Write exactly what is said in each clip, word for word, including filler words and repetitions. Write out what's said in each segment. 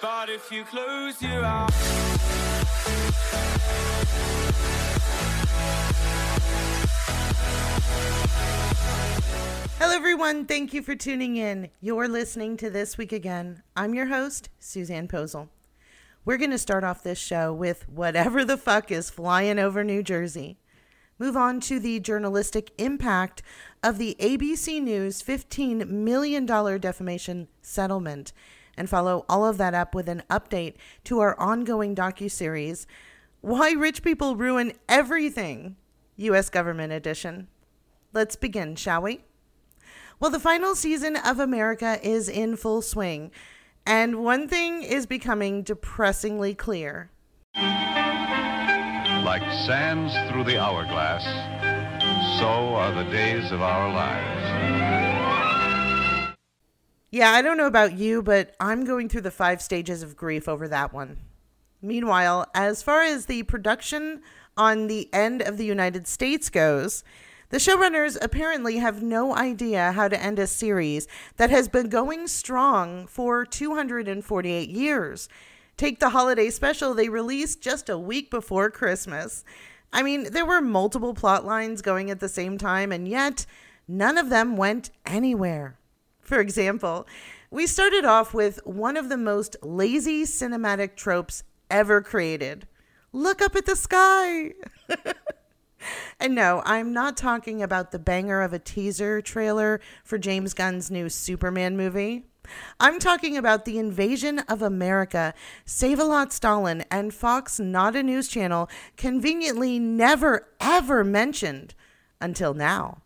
But if you close your eyes. Hello, everyone. Thank you for tuning in. You're listening to This Week Again. I'm your host, Suzanne Posel. We're going to start off this show with whatever the fuck is flying over New Jersey. Move on to the journalistic impact of the A B C News fifteen million dollars defamation settlement, and follow all of that up with an update to our ongoing docuseries, Why Rich People Ruin Everything, U S Government Edition. Let's begin, shall we? Well, the final season of America is in full swing, and one thing is becoming depressingly clear. Like sands through the hourglass, so are the days of our lives. Yeah, I don't know about you, but I'm going through the five stages of grief over that one. Meanwhile, as far as the production on The End of the United States goes, the showrunners apparently have no idea how to end a series that has been going strong for two hundred forty-eight years. Take the holiday special they released just a week before Christmas. I mean, there were multiple plot lines going at the same time, and yet none of them went anywhere. For example, we started off with one of the most lazy cinematic tropes ever created. Look up at the sky. And no, I'm not talking about the banger of a teaser trailer for James Gunn's new Superman movie. I'm talking about the invasion of America Save-A-Lot Stalin and Fox Not a News Channel conveniently never, ever mentioned until now.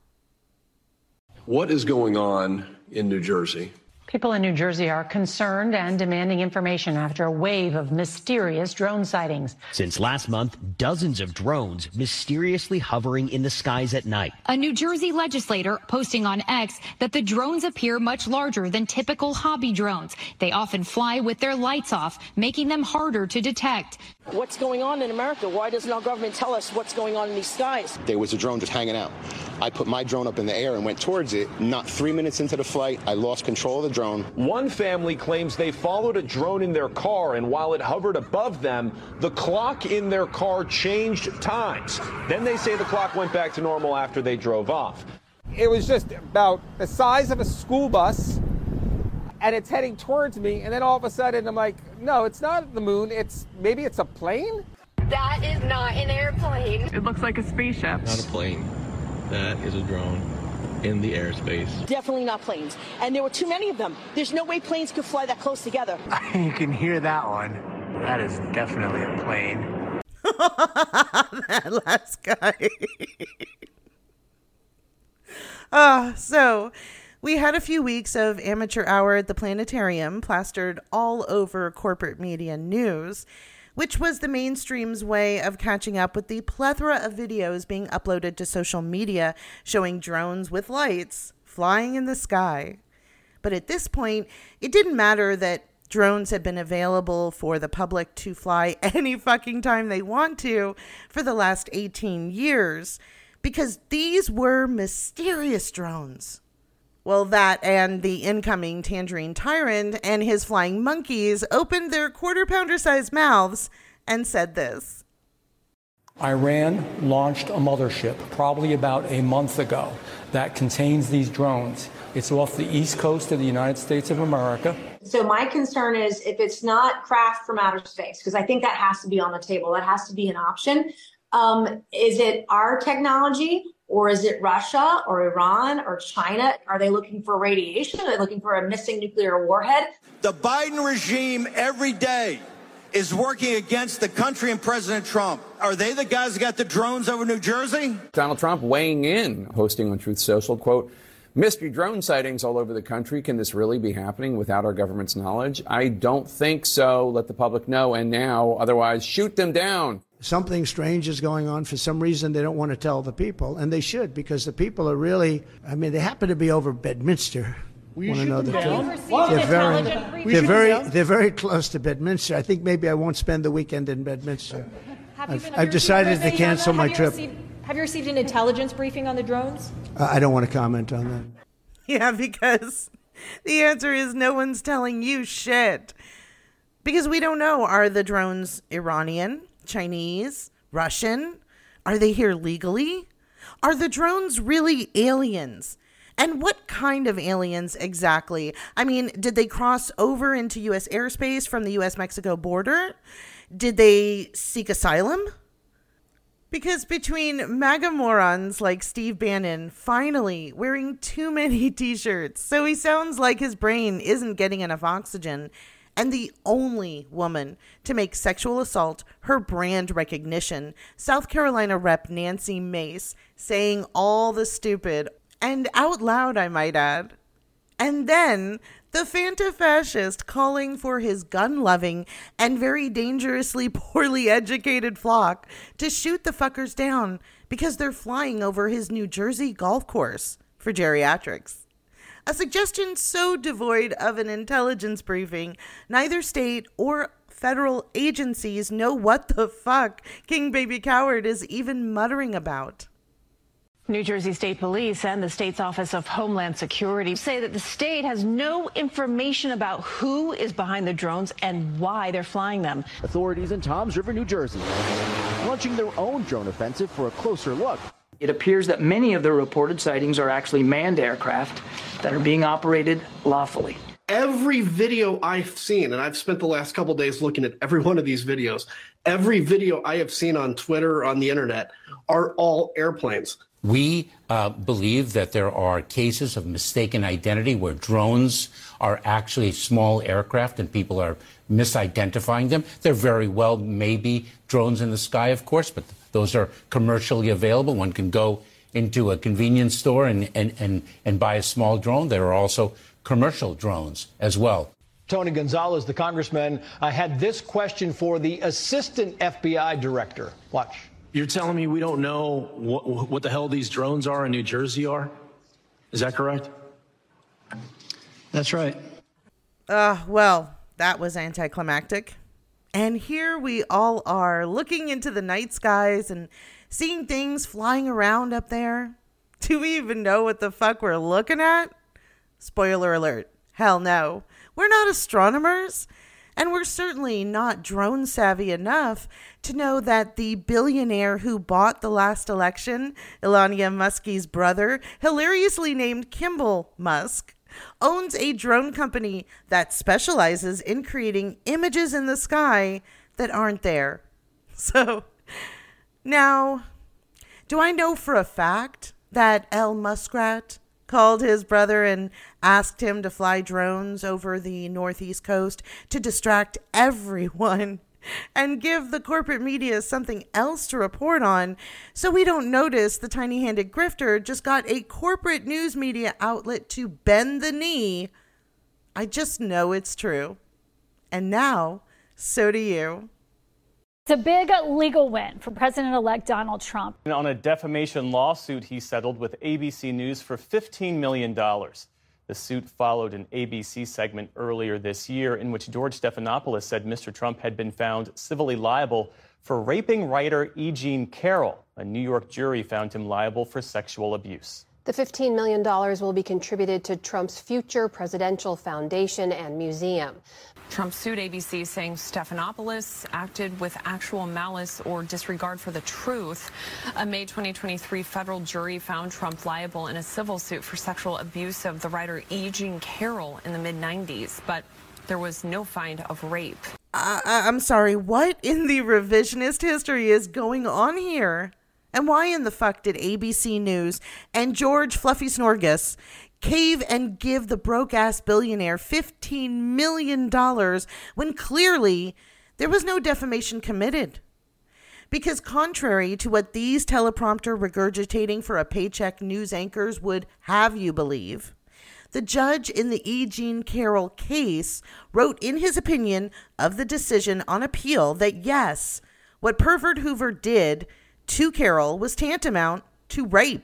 What is going on in New Jersey? People in New Jersey are concerned and demanding information after a wave of mysterious drone sightings. Since last month, dozens of drones mysteriously hovering in the skies at night. A New Jersey legislator posting on X that the drones appear much larger than typical hobby drones. They often fly with their lights off, making them harder to detect. What's going on in America? Why doesn't our government tell us what's going on in these skies? There was a drone just hanging out. I put my drone up in the air and went towards it. Not three minutes into the flight, I lost control of the drone. One family claims they followed a drone in their car, and while it hovered above them, the clock in their car changed times. Then they say the clock went back to normal after they drove off. It was just about the size of a school bus, and it's heading towards me, and then all of a sudden I'm like, no, it's not the moon, it's maybe it's a plane? That is not an airplane. It looks like a spaceship. Not a plane. That is a drone in the airspace. Definitely not planes. And there were too many of them. There's no way planes could fly that close together. You can hear that one. That is definitely a plane. That last guy. Ah, uh, so we had a few weeks of amateur hour at the planetarium plastered all over corporate media news, which was the mainstream's way of catching up with the plethora of videos being uploaded to social media showing drones with lights flying in the sky. But at this point, it didn't matter that drones had been available for the public to fly any fucking time they want to for the last eighteen years, because these were mysterious drones. Well, that and the incoming Tangerine Tyrant and his flying monkeys opened their quarter-pounder-sized mouths and said this. Iran launched a mothership probably about a month ago that contains these drones. It's off the east coast of the United States of America. So my concern is if it's not craft from outer space, because I think that has to be on the table. That has to be an option. Um, is it our technology? Or is it Russia or Iran or China? Are they looking for radiation? Are they looking for a missing nuclear warhead? The Biden regime every day is working against the country and President Trump. Are they the guys that got the drones over New Jersey? Donald Trump weighing in, posting on Truth Social, quote, mystery drone sightings all over the country. Can this really be happening without our government's knowledge? I don't think so. Let the public know. And now, otherwise, shoot them down. Something strange is going on. For some reason, they don't want to tell the people, and they should, because the people are really, I mean, they happen to be over Bedminster. Will you shoot them down? They're very, they're very, they're very close to Bedminster. I think maybe I won't spend the weekend in Bedminster. Have you I've, been, I've decided to cancel my have trip. You received, have you received an intelligence briefing on the drones? Uh, I don't want to comment on that. Yeah, because the answer is no one's telling you shit. Because we don't know, are the drones Iranian, Chinese, Russian? Are they here legally? Are the drones really aliens? And what kind of aliens exactly? I mean, did they cross over into U S airspace from the U S Mexico border? Did they seek asylum? Because between MAGA morons like Steve Bannon finally wearing too many t-shirts, so he sounds like his brain isn't getting enough oxygen, and the only woman to make sexual assault her brand recognition, South Carolina Rep Nancy Mace, saying all the stupid, and out loud I might add. And then the Fanta-fascist calling for his gun-loving and very dangerously poorly educated flock to shoot the fuckers down because they're flying over his New Jersey golf course for geriatrics. A suggestion so devoid of an intelligence briefing, neither state or federal agencies know what the fuck King Baby Coward is even muttering about. New Jersey State Police and the state's Office of Homeland Security say that the state has no information about who is behind the drones and why they're flying them. Authorities in Toms River, New Jersey, launching their own drone offensive for a closer look. It appears that many of the reported sightings are actually manned aircraft that are being operated lawfully. Every video I've seen, and I've spent the last couple days looking at every one of these videos, every video I have seen on Twitter or on the internet are all airplanes. We uh, believe that there are cases of mistaken identity where drones are actually small aircraft and people are misidentifying them. There very well may be drones in the sky, of course, but those are commercially available. One can go into a convenience store and, and, and, and buy a small drone. There are also commercial drones as well. Tony Gonzalez, the congressman, uh, had this question for the assistant F B I director. Watch. You're telling me we don't know what, what the hell these drones are in New Jersey are? Is that correct? That's right. Uh, well, that was anticlimactic. And here we all are looking into the night skies and seeing things flying around up there. Do we even know what the fuck we're looking at? Spoiler alert. Hell no. We're not astronomers. And we're certainly not drone savvy enough to know that the billionaire who bought the last election, Elon Musk's brother, hilariously named Kimball Musk, owns a drone company that specializes in creating images in the sky that aren't there. So now, do I know for a fact that El Muskrat called his brother and asked him to fly drones over the northeast coast to distract everyone and give the corporate media something else to report on so we don't notice the tiny-handed grifter just got a corporate news media outlet to bend the knee? I just know it's true. And now, so do you. It's a big legal win for President-elect Donald Trump. On a defamation lawsuit he settled with A B C News for fifteen million dollars. The suit followed an A B C segment earlier this year in which George Stephanopoulos said Mister Trump had been found civilly liable for raping writer E. Jean Carroll. A New York jury found him liable for sexual abuse. The fifteen million dollars will be contributed to Trump's future presidential foundation and museum. Trump sued A B C, saying Stephanopoulos acted with actual malice or disregard for the truth. A May twenty twenty-three federal jury found Trump liable in a civil suit for sexual abuse of the writer E. Jean Carroll in the mid nineties, but there was no find of rape. Uh, I'm sorry, what in the revisionist history is going on here? And why in the fuck did A B C News and George Fluffy Snorgus cave and give the broke-ass billionaire fifteen million dollars when clearly there was no defamation committed? Because contrary to what these teleprompter regurgitating for a paycheck news anchors would have you believe, the judge in the E. Jean Carroll case wrote in his opinion of the decision on appeal that yes, what Pervert Hoover did to Carroll was tantamount to rape.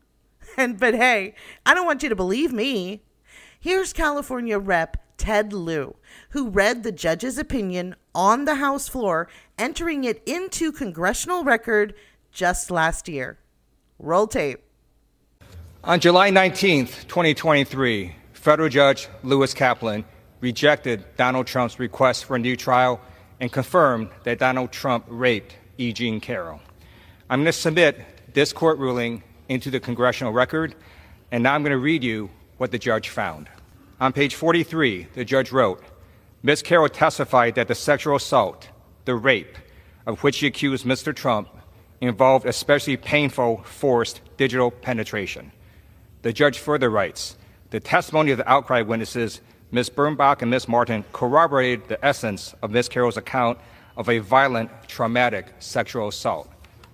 And but hey, I don't want you to believe me. Here's California Rep Ted Lieu, who read the judge's opinion on the House floor, entering it into congressional record just last year. Roll tape. On July nineteenth, twenty twenty-three, federal judge Lewis Kaplan rejected Donald Trump's request for a new trial and confirmed that Donald Trump raped E. Jean Carroll. I'm going to submit this court ruling into the congressional record, and now I'm going to read you what the judge found. On page forty-three, the judge wrote, Miz Carroll testified that the sexual assault, the rape, of which she accused Mister Trump, involved especially painful, forced digital penetration. The judge further writes, the testimony of the outcry witnesses, Miz Birnbach and Miz Martin, corroborated the essence of Miz Carroll's account of a violent, traumatic sexual assault.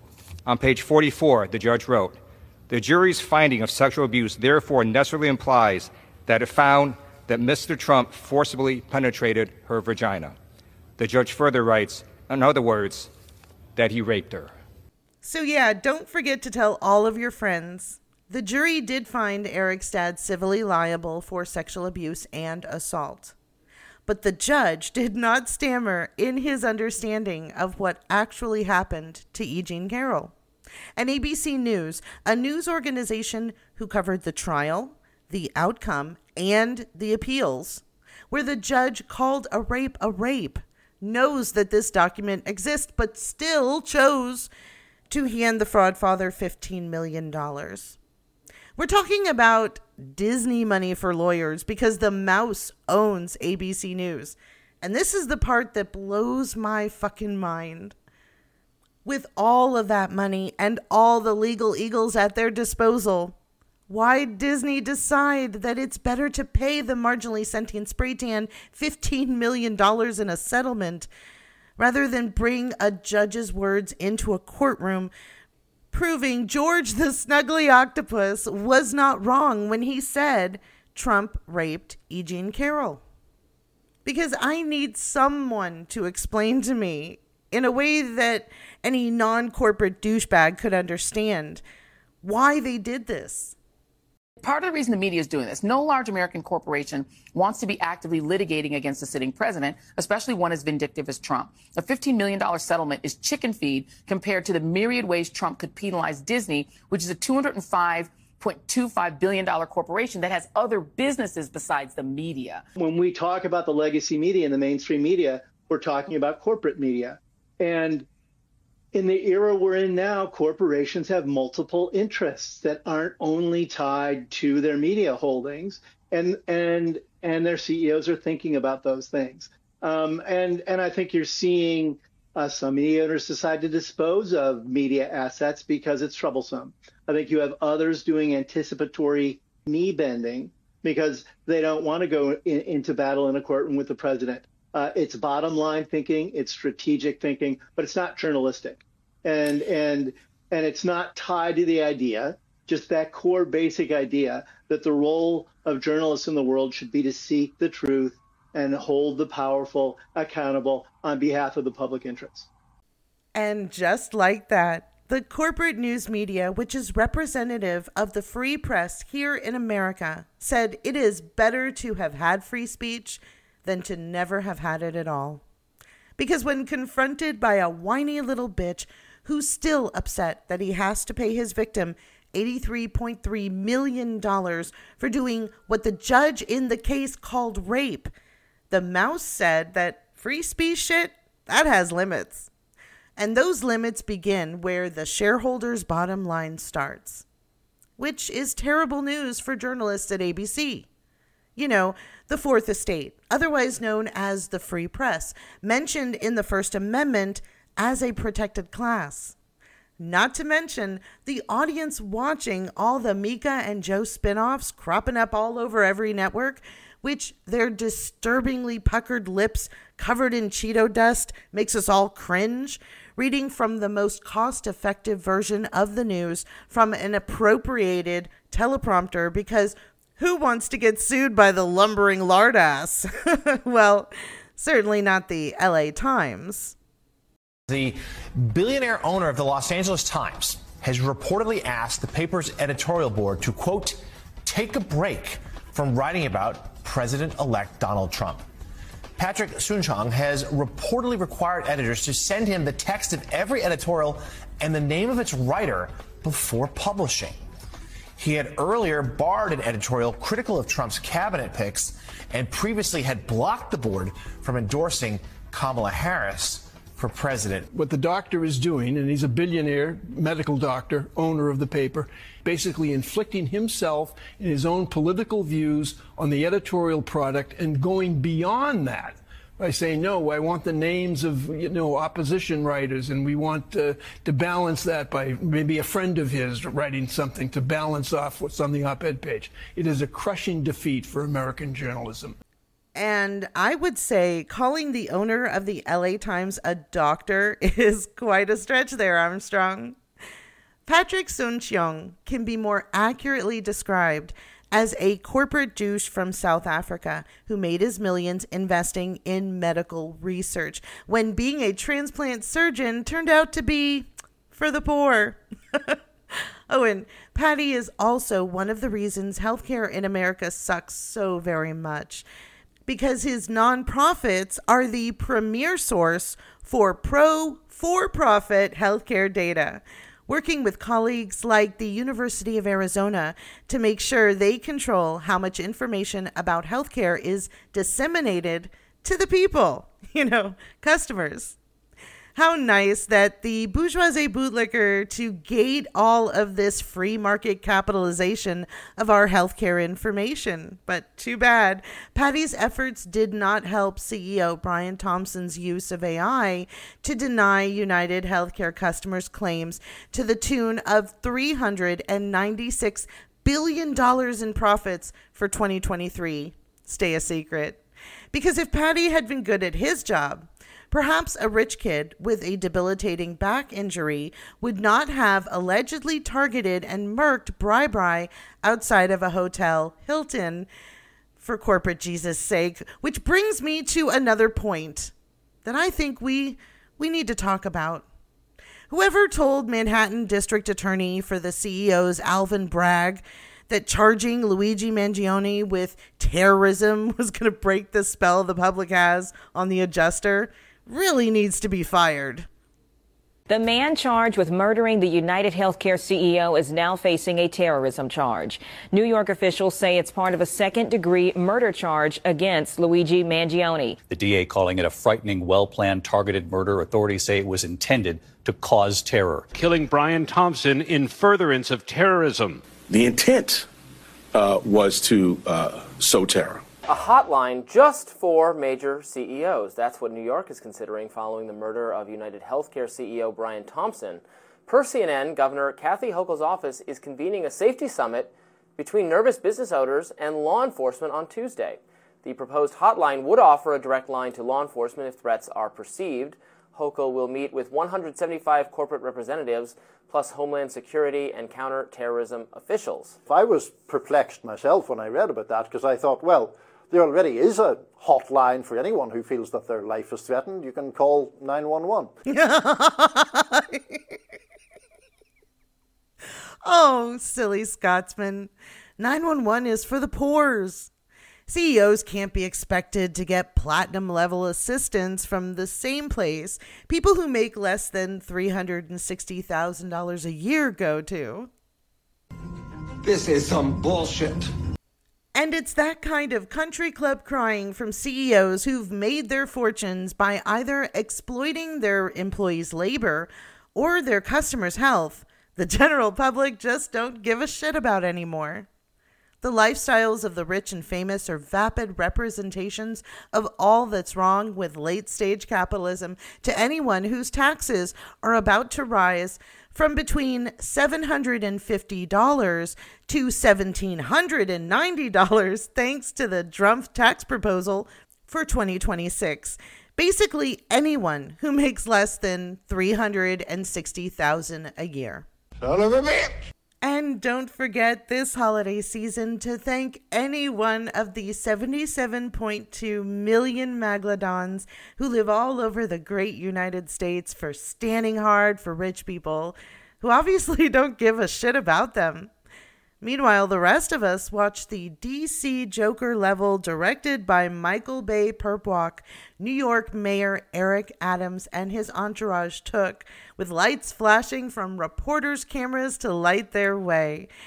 On page forty-four, the judge wrote, the jury's finding of sexual abuse therefore necessarily implies that it found that Mister Trump forcibly penetrated her vagina. The judge further writes, in other words, that he raped her. So yeah, don't forget to tell all of your friends. The jury did find Eric Stad civilly liable for sexual abuse and assault. But the judge did not stammer in his understanding of what actually happened to E. Jean Carroll. And A B C News, a news organization who covered the trial, the outcome, and the appeals, where the judge called a rape a rape, knows that this document exists, but still chose to hand the fraud father fifteen million dollars. We're talking about Disney money for lawyers because the mouse owns A B C News. And this is the part that blows my fucking mind. With all of that money and all the legal eagles at their disposal, why'd Disney decide that it's better to pay the marginally sentient spray tan fifteen million dollars in a settlement rather than bring a judge's words into a courtroom proving George the Snuggly Octopus was not wrong when he said Trump raped E. Jean Carroll? Because I need someone to explain to me in a way that any non-corporate douchebag could understand why they did this. Part of the reason the media is doing this, no large American corporation wants to be actively litigating against a sitting president, especially one as vindictive as Trump. A fifteen million dollars settlement is chicken feed compared to the myriad ways Trump could penalize Disney, which is a two hundred five point two five billion dollars corporation that has other businesses besides the media. When we talk about the legacy media and the mainstream media, we're talking about corporate media. And in the era we're in now, corporations have multiple interests that aren't only tied to their media holdings, and and and their C E Os are thinking about those things. Um, and and I think you're seeing uh, some media owners decide to dispose of media assets because it's troublesome. I think you have others doing anticipatory knee bending because they don't want to go in, into battle in a courtroom with the president. Uh, it's bottom line thinking, it's strategic thinking, but it's not journalistic. And and and it's not tied to the idea, just that core basic idea that the role of journalists in the world should be to seek the truth and hold the powerful accountable on behalf of the public interest. And just like that, the corporate news media, which is representative of the free press here in America, said it is better to have had free speech than to never have had it at all. Because when confronted by a whiny little bitch who's still upset that he has to pay his victim eighty-three point three million dollars for doing what the judge in the case called rape, the mouse said that free speech shit, that has limits. And those limits begin where the shareholders' bottom line starts, which is terrible news for journalists at A B C. You know, the Fourth Estate, otherwise known as the free press, mentioned in the First Amendment as a protected class. Not to mention the audience watching all the Mika and Joe spinoffs cropping up all over every network, which their disturbingly puckered lips covered in Cheeto dust makes us all cringe, reading from the most cost-effective version of the news from an appropriated teleprompter because who wants to get sued by the lumbering lardass? Well, certainly not the L A Times. The billionaire owner of the Los Angeles Times has reportedly asked the paper's editorial board to, quote, take a break from writing about President-elect Donald Trump. Patrick Soon-Shiong has reportedly required editors to send him the text of every editorial and the name of its writer before publishing. He had earlier barred an editorial critical of Trump's cabinet picks and previously had blocked the board from endorsing Kamala Harris for president. What the doctor is doing, and he's a billionaire medical doctor, owner of the paper, basically inflicting himself and his own political views on the editorial product and going beyond that by saying, no, I want the names of, you know, opposition writers, and we want uh, to balance that by maybe a friend of his writing something to balance off what's on the op-ed page. It is a crushing defeat for American journalism. And I would say calling the owner of the L A Times a doctor is quite a stretch there, Armstrong. Patrick Soon-Shiong can be more accurately described as a corporate douche from South Africa who made his millions investing in medical research when being a transplant surgeon turned out to be for the poor. Oh, and Patty is also one of the reasons healthcare in America sucks so very much, because his nonprofits are the premier source for pro for-profit healthcare data, working with colleagues like the University of Arizona to make sure they control how much information about healthcare is disseminated to the people, you know, customers. How nice that the bourgeoisie bootlicker to gate all of this free market capitalization of our healthcare information. But too bad, Patty's efforts did not help C E O Brian Thompson's use of A I to deny United Healthcare customers claims to the tune of three hundred ninety-six billion dollars in profits for twenty twenty-three. Stay a secret. Because if Patty had been good at his job, perhaps a rich kid with a debilitating back injury would not have allegedly targeted and murked Bri Bri outside of a hotel, Hilton, for corporate Jesus' sake. Which brings me to another point that I think we we need to talk about. Whoever told Manhattan District Attorney for the C E O's Alvin Bragg that charging Luigi Mangione with terrorism was going to break the spell the public has on the adjuster really needs to be fired. The man charged with murdering the United Healthcare C E O is now facing a terrorism charge. New York officials say it's part of a second-degree murder charge against Luigi Mangione. The D A calling it a frightening, well-planned, targeted murder. Authorities say it was intended to cause terror. Killing Brian Thompson in furtherance of terrorism. The intent uh, was to uh, sow terror. A hotline just for major C E Os. That's what New York is considering following the murder of United Healthcare C E O Brian Thompson. Per C N N, Governor Kathy Hochul's office is convening a safety summit between nervous business owners and law enforcement on Tuesday. The proposed hotline would offer a direct line to law enforcement if threats are perceived. Hochul will meet with one hundred seventy-five corporate representatives, plus Homeland Security and counterterrorism officials. I was perplexed myself when I read about that, because I thought, well, there already is a hotline for anyone who feels that their life is threatened. You can call nine one one. Oh, silly Scotsman. nine one one is for the poors. C E Os can't be expected to get platinum level assistance from the same place people who make less than three hundred sixty thousand dollars a year go to. This is some bullshit. And it's that kind of country club crying from C E Os who've made their fortunes by either exploiting their employees' labor or their customers' health the general public just don't give a shit about anymore. The lifestyles of the rich and famous are vapid representations of all that's wrong with late-stage capitalism to anyone whose taxes are about to rise from between seven hundred fifty dollars to one thousand seven hundred ninety dollars thanks to the Trump tax proposal for twenty twenty-six. Basically anyone who makes less than three hundred sixty thousand dollars a year. Son of a bitch! And don't forget this holiday season to thank any one of the seventy-seven point two million Maglodons who live all over the great United States for standing hard for rich people who obviously don't give a shit about them. Meanwhile, the rest of us watch the D C Joker level directed by Michael Bay Perpwalk, New York Mayor Eric Adams and his entourage took, with lights flashing from reporters' cameras to light their way.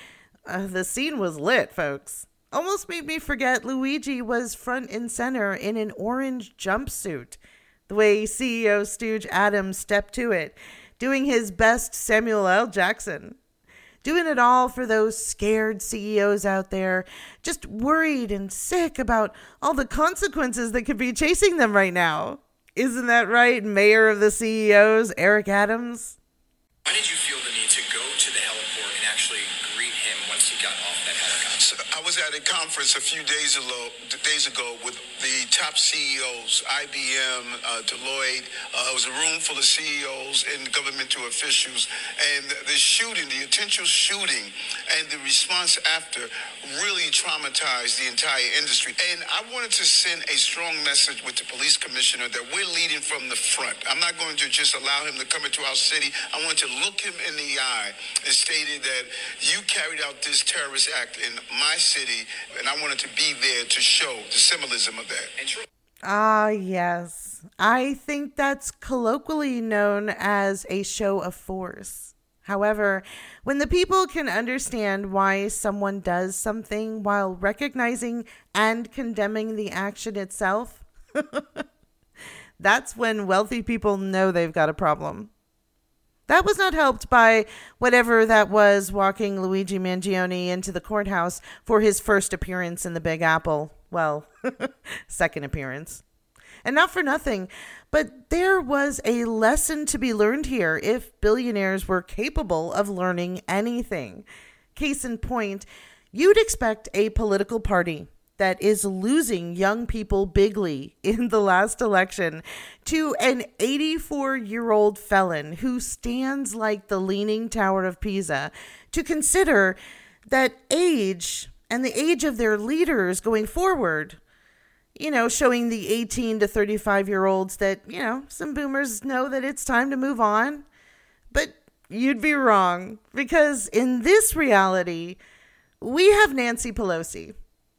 Uh, the scene was lit, folks. Almost made me forget Luigi was front and center in an orange jumpsuit. The way C E O Stooge Adams stepped to it, doing his best Samuel L. Jackson. Doing it all for those scared C E Os out there, just worried and sick about all the consequences that could be chasing them right now. Isn't that right, Mayor of the C E Os, Eric Adams? Why did you feel the need to go to the heliport and actually greet him once he got off that helicopter? So I was at a conference a few days ago, days ago with the top C E Os, I B M, uh, Deloitte. Uh, it was a room full of C E Os and governmental officials. And the shooting, the intentional shooting, and the response after really traumatized the entire industry. And I wanted to send a strong message with the police commissioner that we're leading from the front. I'm not going to just allow him to come into our city. I want to look him in the eye and stated that you carried out this terrorist act in my city, and I wanted to be there to show the symbolism of that. Ah, yes. I think that's colloquially known as a show of force. However, when the people can understand why someone does something while recognizing and condemning the action itself, that's when wealthy people know they've got a problem. That was not helped by whatever that was walking Luigi Mangione into the courthouse for his first appearance in the Big Apple. Well, second appearance. And not for nothing, but there was a lesson to be learned here if billionaires were capable of learning anything. Case in point, you'd expect a political party that is losing young people bigly in the last election to an eighty-four-year-old felon who stands like the Leaning Tower of Pisa to consider that age and the age of their leaders going forward, you know, showing the eighteen to thirty-five-year-olds that, you know, some boomers know that it's time to move on. But you'd be wrong, because in this reality, we have Nancy Pelosi.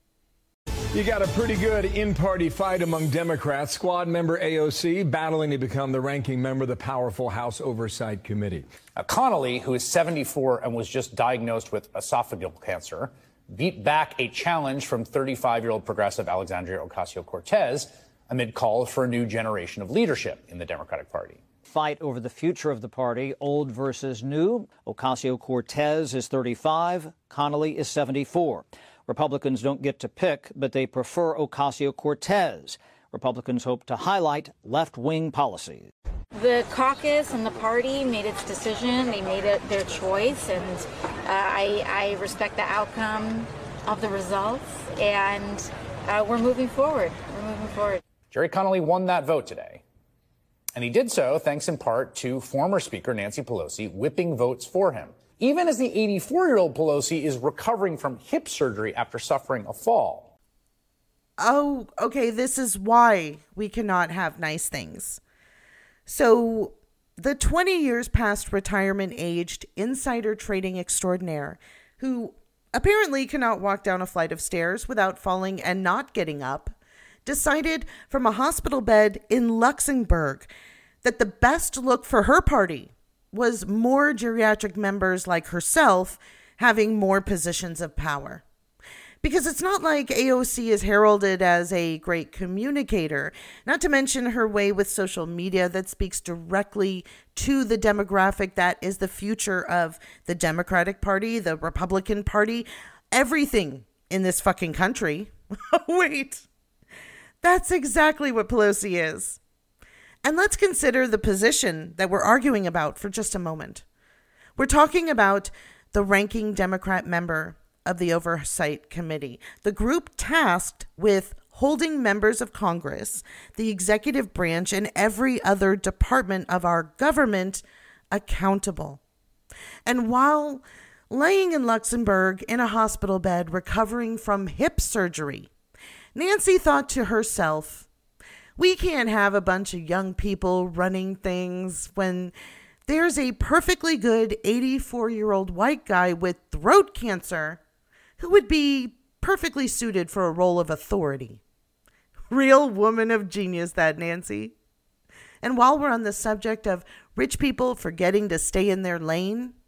You got a pretty good in-party fight among Democrats. Squad member A O C battling to become the ranking member of the powerful House Oversight Committee. Uh, Connolly, who is seventy-four and was just diagnosed with esophageal cancer, beat back a challenge from thirty-five-year-old progressive Alexandria Ocasio-Cortez amid calls for a new generation of leadership in the Democratic Party. Fight over the future of the party, old versus new. Ocasio-Cortez is thirty-five, Connolly is seventy-four. Republicans don't get to pick, but they prefer Ocasio-Cortez. Republicans hope to highlight left-wing policies. The caucus and the party made its decision. They made it their choice, and uh, I, I respect the outcome of the results, and uh, we're moving forward. We're moving forward. Jerry Connolly won that vote today, and he did so thanks in part to former Speaker Nancy Pelosi whipping votes for him, even as the eighty-four-year-old Pelosi is recovering from hip surgery after suffering a fall. Oh, okay, this is why we cannot have nice things. So, the twenty years past retirement aged insider trading extraordinaire, who apparently cannot walk down a flight of stairs without falling and not getting up, decided from a hospital bed in Luxembourg that the best look for her party was more geriatric members like herself having more positions of power. Because it's not like A O C is heralded as a great communicator, not to mention her way with social media that speaks directly to the demographic that is the future of the Democratic Party, the Republican Party, everything in this fucking country. Wait, that's exactly what Pelosi is. And let's consider the position that we're arguing about for just a moment. We're talking about the ranking Democrat member of the Oversight Committee, the group tasked with holding members of Congress, the executive branch, and every other department of our government accountable. And while laying in Luxembourg in a hospital bed recovering from hip surgery, Nancy thought to herself, we can't have a bunch of young people running things when there's a perfectly good eighty-four-year-old white guy with throat cancer who would be perfectly suited for a role of authority. Real woman of genius, that Nancy. And while we're on the subject of rich people forgetting to stay in their lane,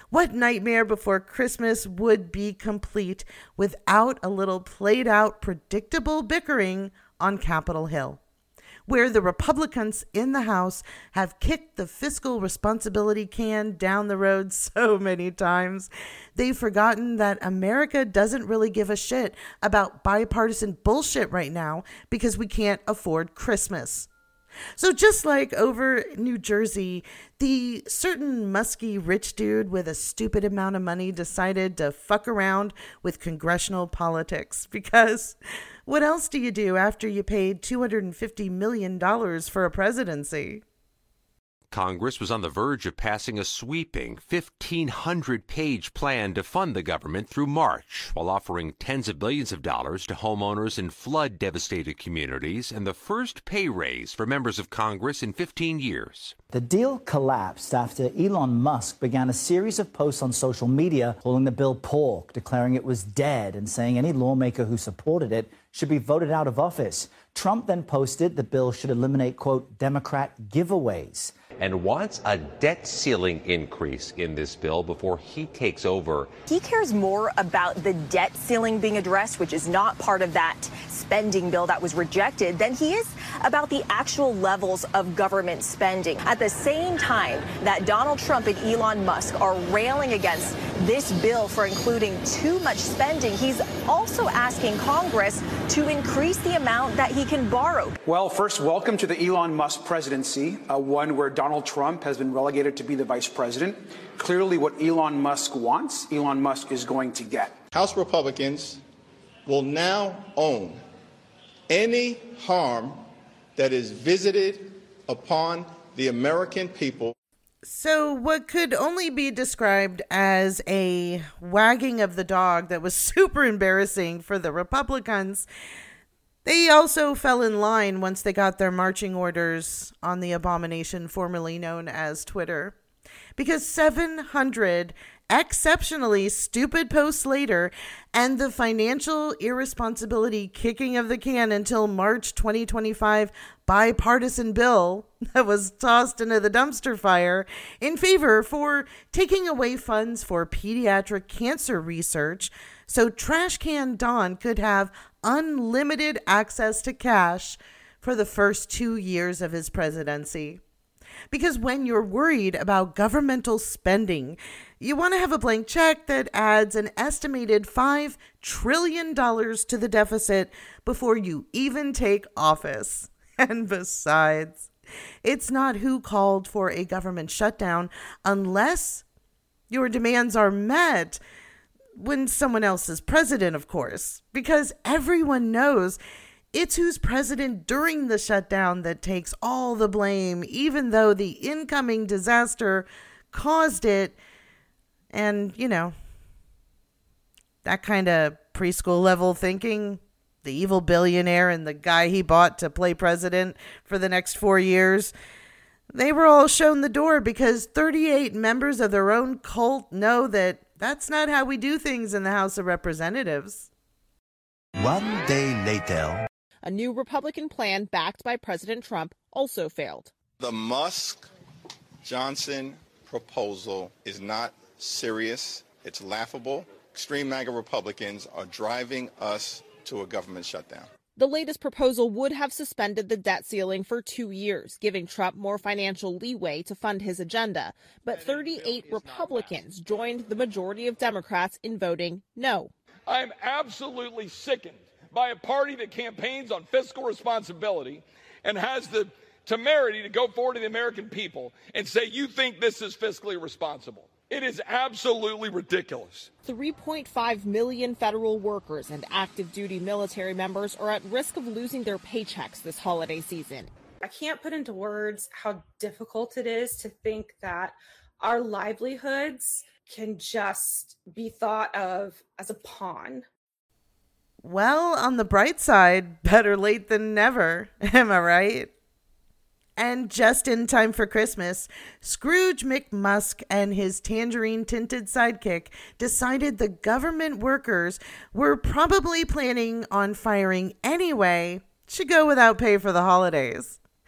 What nightmare before Christmas would be complete without a little played out, predictable bickering on Capitol Hill, where the Republicans in the House have kicked the fiscal responsibility can down the road so many times, they've forgotten that America doesn't really give a shit about bipartisan bullshit right now because we can't afford Christmas. So just like over New Jersey, the certain musky rich dude with a stupid amount of money decided to fuck around with congressional politics, because what else do you do after you paid two hundred fifty million dollars for a presidency? Congress was on the verge of passing a sweeping fifteen hundred page plan to fund the government through March, while offering tens of billions of dollars to homeowners in flood-devastated communities and the first pay raise for members of Congress in fifteen years. The deal collapsed after Elon Musk began a series of posts on social media calling the bill pork, declaring it was dead, and saying any lawmaker who supported it should be voted out of office. Trump then posted the bill should eliminate, quote, Democrat giveaways, and wants a debt ceiling increase in this bill before he takes over. He cares more about the debt ceiling being addressed, which is not part of that spending bill that was rejected, than he is about the actual levels of government spending. At the same time that Donald Trump and Elon Musk are railing against this bill for including too much spending, he's also asking Congress to increase the amount that he can borrow. Well, first, welcome to the Elon Musk presidency, uh, one where Donald Trump has been relegated to be the vice president. Clearly, what Elon Musk wants, Elon Musk is going to get. House Republicans will now own any harm that is visited upon the American people. So what could only be described as a wagging of the dog that was super embarrassing for the Republicans, they also fell in line once they got their marching orders on the abomination formerly known as Twitter. Because seven hundred exceptionally stupid posts later, and the financial irresponsibility kicking of the can until March twenty twenty-five bipartisan bill that was tossed into the dumpster fire in favor for taking away funds for pediatric cancer research so Trash Can Don could have unlimited access to cash for the first two years of his presidency. Because when you're worried about governmental spending, you want to have a blank check that adds an estimated five trillion dollars to the deficit before you even take office. And besides, it's not who called for a government shutdown unless your demands are met when someone else is president, of course, because everyone knows it's who's president during the shutdown that takes all the blame, even though the incoming disaster caused it. And, you know, that kind of preschool level thinking, the evil billionaire and the guy he bought to play president for the next four years, they were all shown the door because thirty-eight members of their own cult know that that's not how we do things in the House of Representatives. One day later, a new Republican plan backed by President Trump also failed. The Musk-Johnson proposal is not serious. It's laughable. Extreme MAGA Republicans are driving us to a government shutdown. The latest proposal would have suspended the debt ceiling for two years, giving Trump more financial leeway to fund his agenda. But thirty-eight Republicans joined the majority of Democrats in voting no. I'm absolutely sickened by a party that campaigns on fiscal responsibility and has the temerity to go forward to the American people and say, you think this is fiscally responsible. It is absolutely ridiculous. three point five million federal workers and active duty military members are at risk of losing their paychecks this holiday season. I can't put into words how difficult it is to think that our livelihoods can just be thought of as a pawn. Well, on the bright side, better late than never. Am I right? And just in time for Christmas, Scrooge McMusk and his tangerine-tinted sidekick decided the government workers were probably planning on firing anyway should go without pay for the holidays.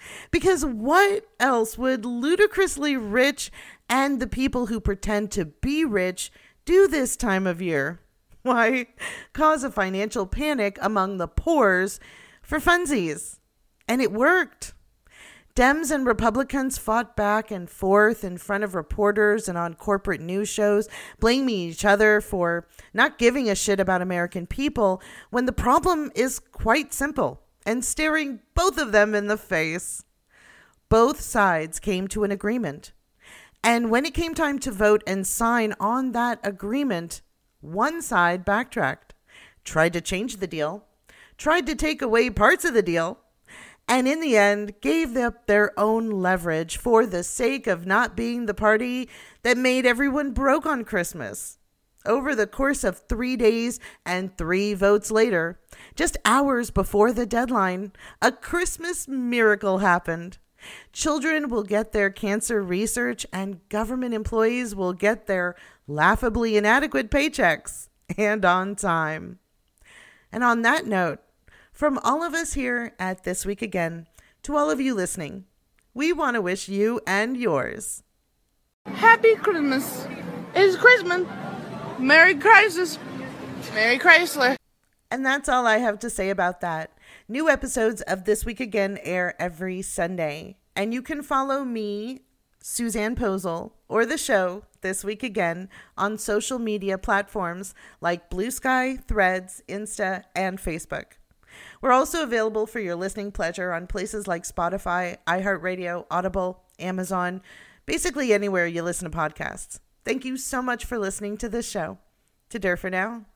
Because what else would ludicrously rich and the people who pretend to be rich do this time of year? Why, cause a financial panic among the poors for funsies. And it worked. Dems and Republicans fought back and forth in front of reporters and on corporate news shows, blaming each other for not giving a shit about American people when the problem is quite simple and staring both of them in the face. Both sides came to an agreement. And when it came time to vote and sign on that agreement, one side backtracked, tried to change the deal, tried to take away parts of the deal, and in the end gave up their own leverage for the sake of not being the party that made everyone broke on Christmas. Over the course of three days and three votes later, just hours before the deadline, a Christmas miracle happened. Children will get their cancer research and government employees will get their laughably inadequate paychecks, and on time. And on that note, from all of us here at This Week Again, to all of you listening, we want to wish you and yours Happy Christmas. It's Christmas. Merry Crisis. Merry Chrysler. And that's all I have to say about that. New episodes of This Week Again air every Sunday. And you can follow me, Suzanne Posel, or the show, This Week Again, on social media platforms like Blue Sky, Threads, Insta, and Facebook. We're also available for your listening pleasure on places like Spotify, iHeartRadio, Audible, Amazon, basically anywhere you listen to podcasts. Thank you so much for listening to this show. To Dur for now.